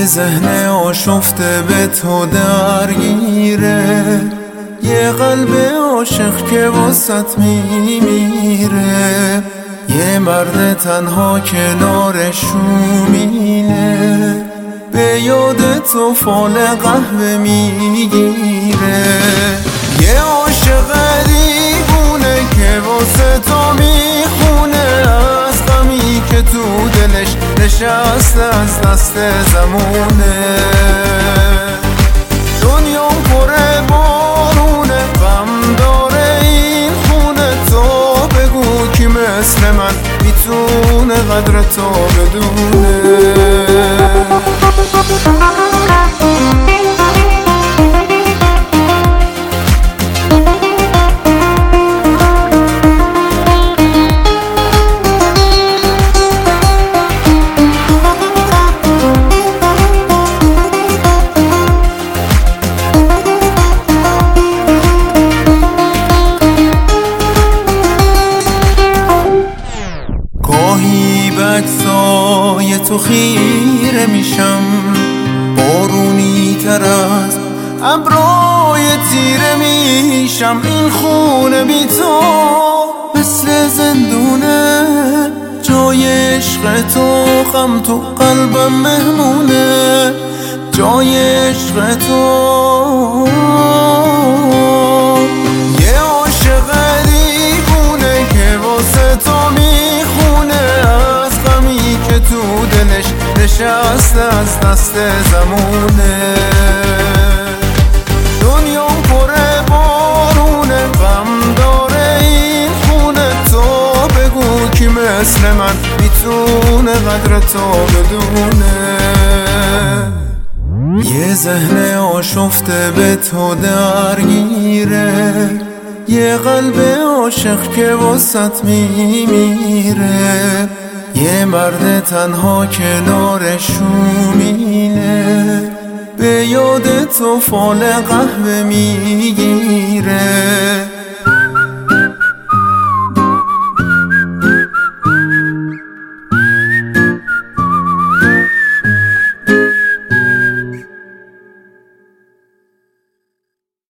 یه ذهن آشفته به تو درگیره، یه قلب عاشق که واسط میمیره، یه مرد تنها کنارش شومینه، به یاد تو فال قهوه میگیره. یه عاشق دیوونه که واسه تو میخونه، از غمی که تو دلش نشسته از دست زمونه. دنیا پر بارونه، غم داره این خونه، تو بگو کی مثل من میتونه قدر تو بدونه. گاهی به عکسای تو خیره میشم، بارونی تر از ابرای تیره میشم. این خونه بی تو مثل زندونه، جای عشق تو غم تو قلبم مهمونه، جای عشق تو. یه عاشق دیوونه که واسه تو تو دلش نشسته از دست زمونه. دنیا پر بارونه، غم داره این خونه، تو بگو کی مثل من میتونه قدر تو بدونه. یه ذهن آشفته به تو درگیره، یه قلب عاشق که واسط میمیره، یه مرد تنها کنارش شومینه، به یاد تو فال قهوه میگیره.